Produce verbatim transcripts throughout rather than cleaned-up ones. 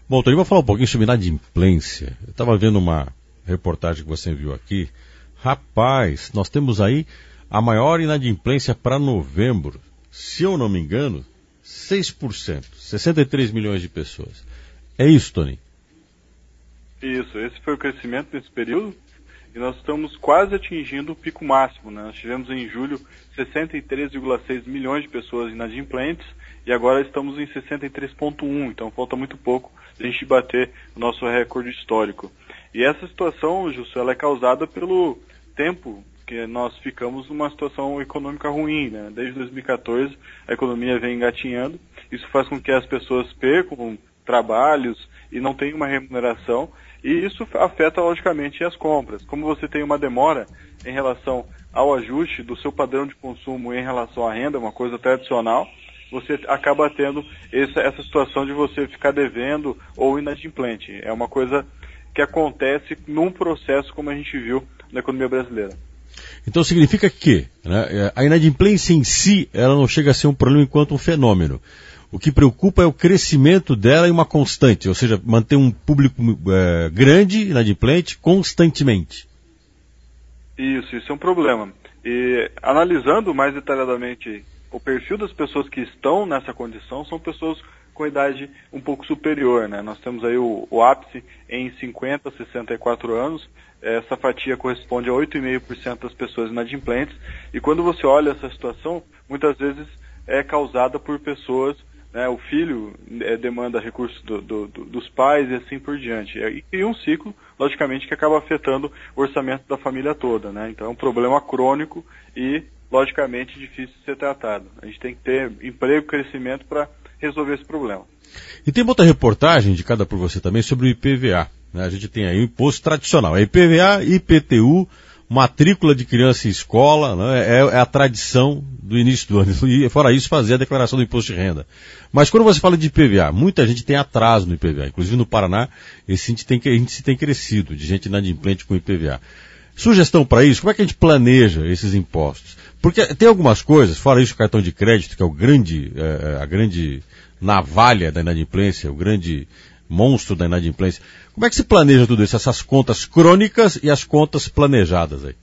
Bom, Tony, vou falar um pouquinho sobre inadimplência. Eu estava vendo uma reportagem que você enviou aqui. Rapaz, nós temos aí a maior inadimplência para novembro. Se eu não me engano, seis por cento, sessenta e três milhões de pessoas. É isso, Tony? Isso, esse foi o crescimento nesse período e nós estamos quase atingindo o pico máximo, né? Nós tivemos em julho sessenta e três vírgula seis milhões de pessoas inadimplentes e agora estamos em sessenta e três vírgula um, então falta muito pouco a gente bater o nosso recorde histórico. E essa situação, Justo, ela é causada pelo tempo que nós ficamos numa situação econômica ruim, né? Desde dois mil e quatorze a economia vem engatinhando, isso faz com que as pessoas percam trabalhos e não tenham uma remuneração, e isso afeta logicamente as compras. Como você tem uma demora em relação ao ajuste do seu padrão de consumo em relação à renda, uma coisa tradicional, você acaba tendo essa, essa situação de você ficar devendo ou inadimplente. É uma coisa que acontece num processo como a gente viu na economia brasileira. Então significa que, né, a inadimplência em si, ela não chega a ser um problema enquanto um fenômeno. O que preocupa é o crescimento dela em uma constante, ou seja, manter um público é, grande, inadimplente, constantemente. Isso, isso é um problema. E analisando mais detalhadamente o perfil das pessoas que estão nessa condição, são pessoas com idade um pouco superior, né? Nós temos aí o, o ápice em cinquenta, sessenta e quatro anos, essa fatia corresponde a oito vírgula cinco por cento das pessoas inadimplentes, e quando você olha essa situação, muitas vezes é causada por pessoas, né, o filho é, demanda recursos do, do, do, dos pais e assim por diante. E cria um ciclo, logicamente, que acaba afetando o orçamento da família toda, né? Então é um problema crônico e, logicamente, difícil de ser tratado. A gente tem que ter emprego e crescimento para resolver esse problema. E tem outra reportagem indicada por você também sobre o I P V A. Né? A gente tem aí o imposto tradicional. É I P V A, I P T U, matrícula de criança em escola, né? é, é a tradição do início do ano. E fora isso, fazer a declaração do imposto de renda. Mas quando você fala de I P V A, muita gente tem atraso no I P V A. Inclusive no Paraná, esse índice tem, índice tem crescido, de gente inadimplente com I P V A. Sugestão para isso, como é que a gente planeja esses impostos? Porque tem algumas coisas, fora isso o cartão de crédito, que é o grande, é, a grande navalha da inadimplência, o grande monstro da inadimplência. Como é que se planeja tudo isso, essas contas crônicas e as contas planejadas aí?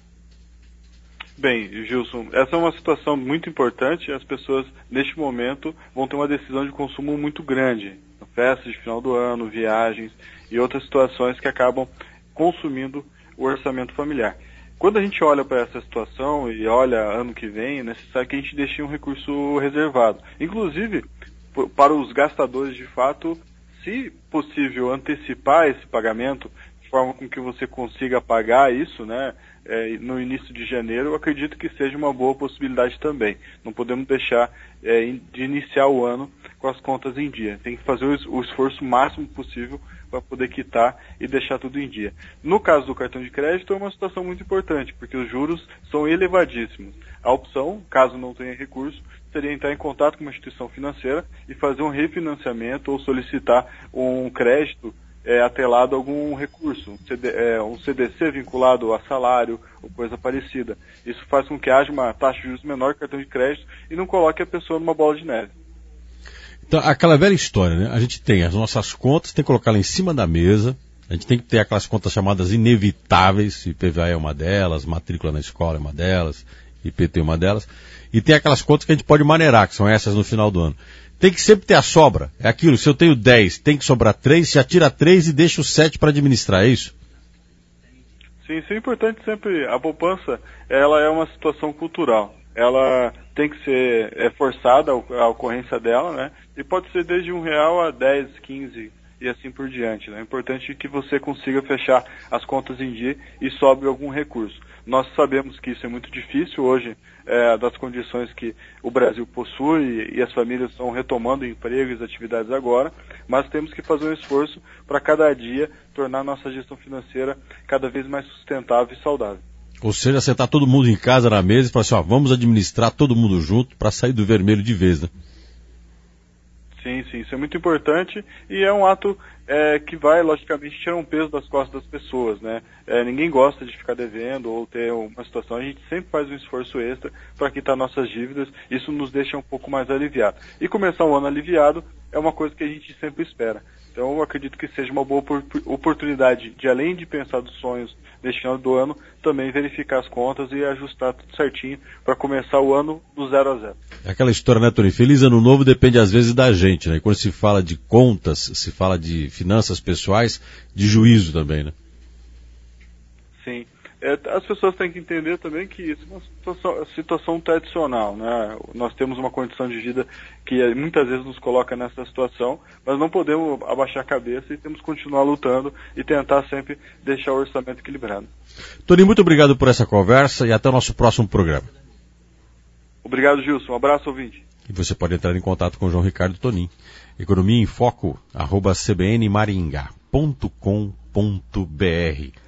Bem, Gilson, essa é uma situação muito importante. As pessoas, neste momento, vão ter uma decisão de consumo muito grande. Festas de final do ano, viagens e outras situações que acabam consumindo o orçamento familiar. Quando a gente olha para essa situação e olha ano que vem, é necessário que a gente deixe um recurso reservado. Inclusive, para os gastadores de fato, se possível, antecipar esse pagamento, de forma com que você consiga pagar isso, né, é, no início de janeiro, eu acredito que seja uma boa possibilidade também. Não podemos deixar é, de iniciar o ano com as contas em dia. Tem que fazer o esforço máximo possível para poder quitar e deixar tudo em dia. No caso do cartão de crédito, é uma situação muito importante, porque os juros são elevadíssimos. A opção, caso não tenha recurso, seria entrar em contato com uma instituição financeira e fazer um refinanciamento ou solicitar um crédito é, atrelado a algum recurso, um, C D, é, um C D C vinculado a salário ou coisa parecida. Isso faz com que haja uma taxa de juros menor que o cartão de crédito e não coloque a pessoa numa bola de neve. Então, aquela velha história, né? A gente tem as nossas contas, tem que colocá-las em cima da mesa, a gente tem que ter aquelas contas chamadas inevitáveis, I P V A é uma delas, matrícula na escola é uma delas, I P T é uma delas, e tem aquelas contas que a gente pode maneirar, que são essas no final do ano. Tem que sempre ter a sobra, é aquilo, se eu tenho dez, tem que sobrar três, já tira três e deixa o sete para administrar, é isso? Sim, isso é importante sempre. A poupança, ela é uma situação cultural. Ela tem que ser é, forçada a ocorrência dela, né? E pode ser desde um real a dez, quinze e assim por diante, né? É importante que você consiga fechar as contas em dia e sobre algum recurso. Nós sabemos que isso é muito difícil hoje, é, das condições que o Brasil possui e as famílias estão retomando empregos e atividades agora, mas temos que fazer um esforço para cada dia tornar a nossa gestão financeira cada vez mais sustentável e saudável. Ou seja, sentar todo mundo em casa na mesa e falar assim, ó, vamos administrar todo mundo junto para sair do vermelho de vez, né? Sim, sim, isso é muito importante e é um ato é, que vai, logicamente, tirar um peso das costas das pessoas, né? É, ninguém gosta de ficar devendo ou ter uma situação, a gente sempre faz um esforço extra para quitar nossas dívidas, isso nos deixa um pouco mais aliviado. E começar o ano aliviado é uma coisa que a gente sempre espera. Então eu acredito que seja uma boa oportunidade de, além de pensar dos sonhos deste final do ano, também verificar as contas e ajustar tudo certinho para começar o ano do zero a zero. É aquela história, né, Tony? Feliz ano novo depende às vezes da gente, né? E quando se fala de contas, se fala de finanças pessoais, de juízo também, né? Sim. É, as pessoas têm que entender também que isso é uma situação, situação tradicional, né? Nós temos uma condição de vida que muitas vezes nos coloca nessa situação, mas não podemos abaixar a cabeça e temos que continuar lutando e tentar sempre deixar o orçamento equilibrado. Tony, muito obrigado por essa conversa e até o nosso próximo programa. Obrigado, Gilson. Um abraço, ouvinte. E você pode entrar em contato com o João Ricardo Tonin. Economia em Foco, arroba c b n maringá ponto com ponto b r.